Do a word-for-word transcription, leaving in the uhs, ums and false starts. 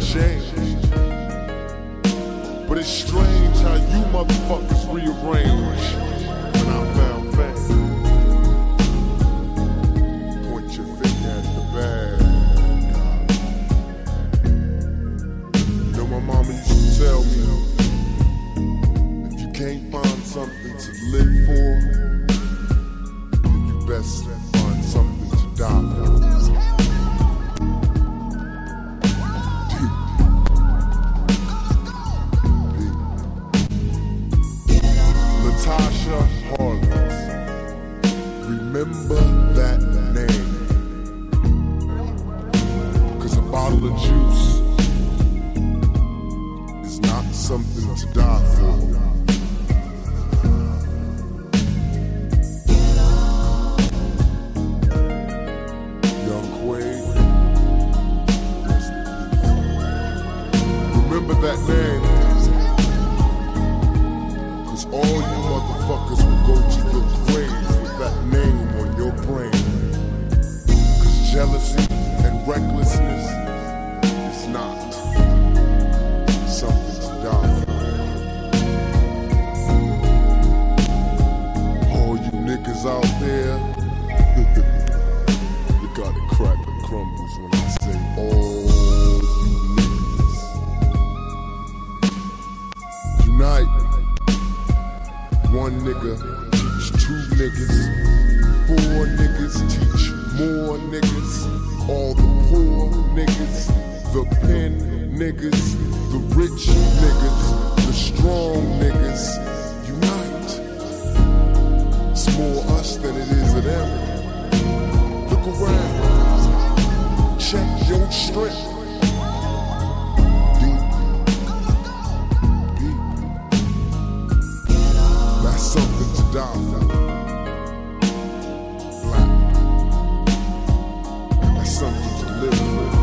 shame. But it's strange how you motherfuckers rearrange when I found fame. Point your finger at the bad guy. You know my mama used to tell me, if you can't find something to live for, then you best find something to die for. Tasha Harlins, remember that name, 'cause a bottle of juice is not something to die for. Young Quaid, remember that name. All you motherfuckers will go to your grave with that name on your brain. 'Cause jealousy and recklessness is not something to die for. All you niggas out there, you gotta crack the crumbles when I say all you niggas. Unite. One nigga teach two niggas, four niggas teach more niggas, all the poor niggas, the pen niggas, the rich niggas, the strong niggas, unite. It's more us than it is of them. Look around, check your strength. Something to die for. Black. That's something to live for.